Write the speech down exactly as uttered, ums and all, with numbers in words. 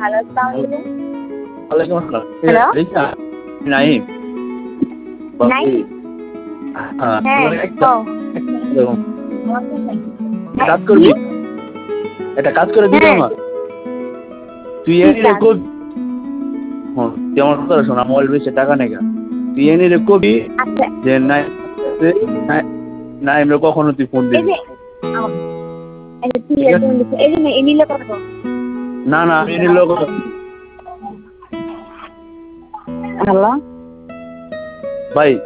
Hello, আসসালামু আলাইকুম। ওয়ালাইকুম আসসালাম। হ্যালো? রিক্সা? নাহিম। নাহিম? হ্যাঁ, হ্যাঁ, একটা কও। কাজ করবি? কি? একটা কাজ করে দিবি হ্যাঁ। আমার? তুই কি এনে কাজ? কবি হ্যাঁ, তুই আমার কথা শোন, আমার বেশি টাকা নেই। তুই এনে কবি আচ্ছা। যে নাই নাইমরে কখনো তুই ফোন এই দিবি যে না। আ এই যে তুই ঠিক আছে? একজন এই যে এমিলে কথা না, না, আমি এনির লোক হ্যালো? ভাই